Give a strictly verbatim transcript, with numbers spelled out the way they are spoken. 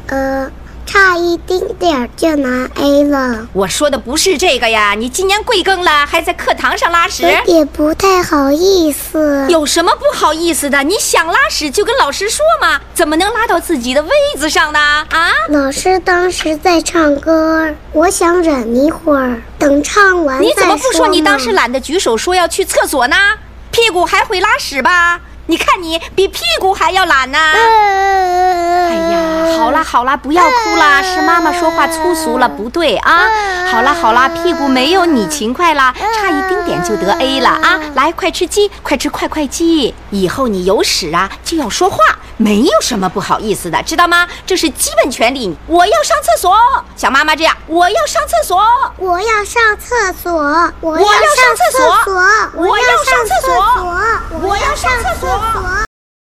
呃，差一丁点就拿 A 了。 我说的不是这个呀，你今年贵庚了，还在课堂上拉屎？ 有点不太好意思。 有什么不好意思的？你想拉屎就跟老师说嘛，怎么能拉到自己的位子上呢？啊！ 老师当时在唱歌，我想忍一会儿，等唱完再说。 你怎么不说你当时懒得举手说要去厕所呢？屁股还会拉屎吧？你看你比屁股还要懒呢、啊！哎呀，好啦好啦，不要哭啦，是妈妈说话粗俗了，不对啊！好啦好啦，屁股没有你勤快啦，差一丁点就得 A 了啊！来，快吃鸡，快吃快快鸡！以后你有屎啊就要说话，没有什么不好意思的，知道吗？这是基本权利。我要上厕所，像妈妈这样，我要上厕所， 我要上厕所，我要上厕所， 我要上厕所， 我要上厕所。 我要上厕所。